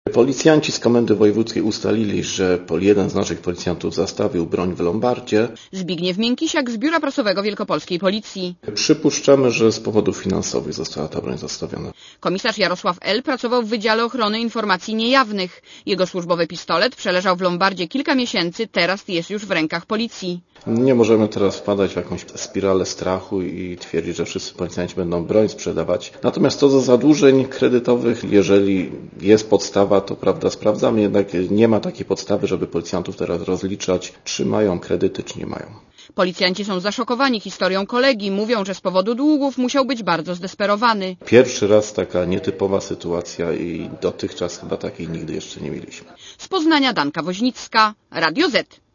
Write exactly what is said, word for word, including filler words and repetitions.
Policjanci z Komendy Wojewódzkiej ustalili, że jeden z naszych policjantów zastawił broń w lombardzie. Zbigniew Miękisiak z Biura Prasowego Wielkopolskiej Policji. Przypuszczamy, że z powodów finansowych została ta broń zastawiona. Komisarz Jarosław L. pracował w Wydziale Ochrony Informacji Niejawnych. Jego służbowy pistolet przeleżał w lombardzie kilka miesięcy, teraz jest już w rękach policji. Nie możemy teraz wpadać w jakąś spiralę strachu i twierdzić, że wszyscy policjanci będą broń sprzedawać. Natomiast co do zadłużeń kredytowych, jeżeli jest podstawa, to prawda sprawdzamy, jednak nie ma takiej podstawy, żeby policjantów teraz rozliczać, czy mają kredyty, czy nie mają. Policjanci są zaszokowani historią kolegi. Mówią, że z powodu długów musiał być bardzo zdesperowany. Pierwszy raz taka nietypowa sytuacja i dotychczas chyba takiej nigdy jeszcze nie mieliśmy. Z Poznania Danka Woźnicka, Radio Z.